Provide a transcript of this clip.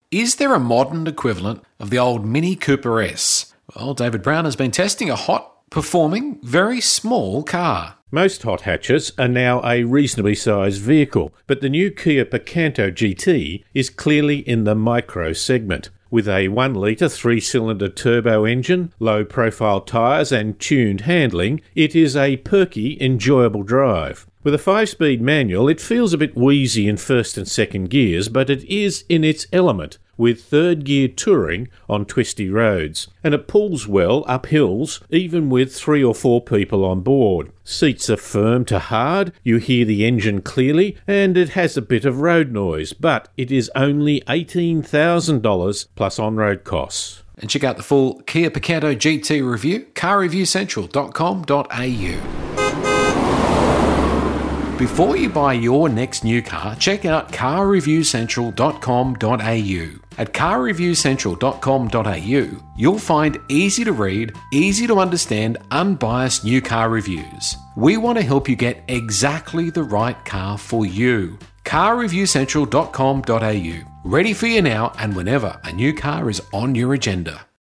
Is there a modern equivalent of the old Mini Cooper S? Well, David Brown has been testing a hot, performing, very small car. Most hot hatches are now a reasonably sized vehicle, but the new Kia Picanto GT is clearly in the micro segment. With a 1-litre 3-cylinder turbo engine, low-profile tyres and tuned handling, it is a perky, enjoyable drive. With a 5-speed manual, it feels a bit wheezy in first and second gears, but it is in its element, with third-gear touring on twisty roads. And it pulls well up hills, even with 3 or 4 people on board. Seats are firm to hard, you hear the engine clearly, and it has a bit of road noise, but it is only $18,000 plus on-road costs. And check out the full Kia Picanto GT review, carreviewcentral.com.au. Before you buy your next new car, check out carreviewcentral.com.au. At carreviewcentral.com.au, you'll find easy to read, easy to understand, unbiased new car reviews. We want to help you get exactly the right car for you. carreviewcentral.com.au. Ready for you now and whenever a new car is on your agenda.